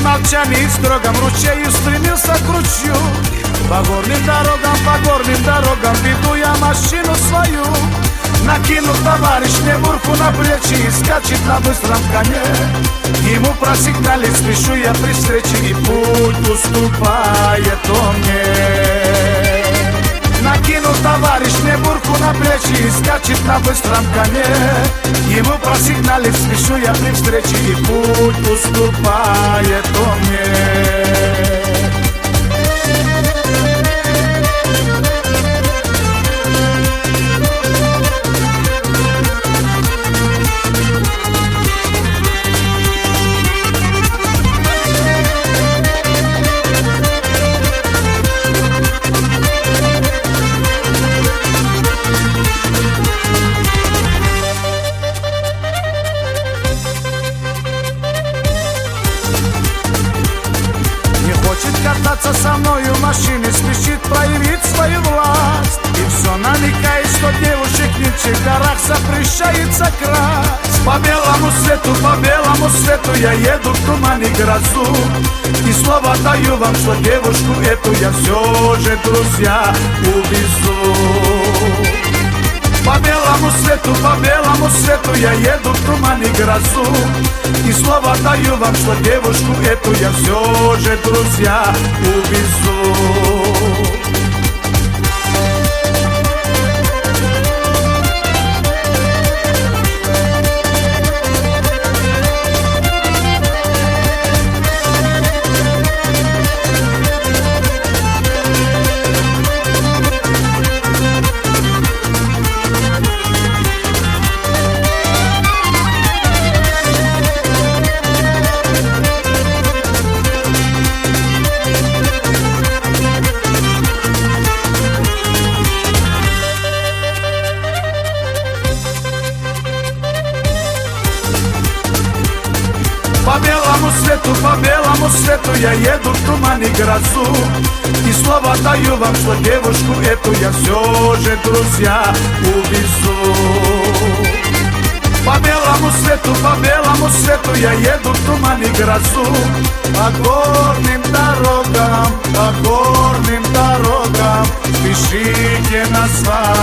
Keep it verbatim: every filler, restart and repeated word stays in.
молчании строгом ручей стремился к ручью. По горным дорогам, по горным дорогам веду я машину свою. Накинул товарищ мне бурку на плечи и скачет на быстром коне. Ему просигналить спешу я при встрече, и путь уступает он мне. Накинул товарищ мне бурку на плечи и скачет на быстром коне. Ему просигналить спешу я при встрече, и путь уступает он мне. Кататься со мною в машине, спешит проявить свою власть. И все намекает, что девушек в ничьих горах запрещается красть. По белому свету, по белому свету я еду в туман и грозу. И слово даю вам, что девушку эту я все же, друзья, увезу. По белому свету, по белому свету я еду в туман и грозу. И слово даю вам, что девушку эту я все же, друзья, увезу. По белому свету, по белому свету я еду в туман и грозу. И слово даю вам, что девушку эту я все же, друзья, увезу. По белому свету, по белому свету я еду в туман и грозу. По горным дорогам, по горным дорогам спешите на свадьбу.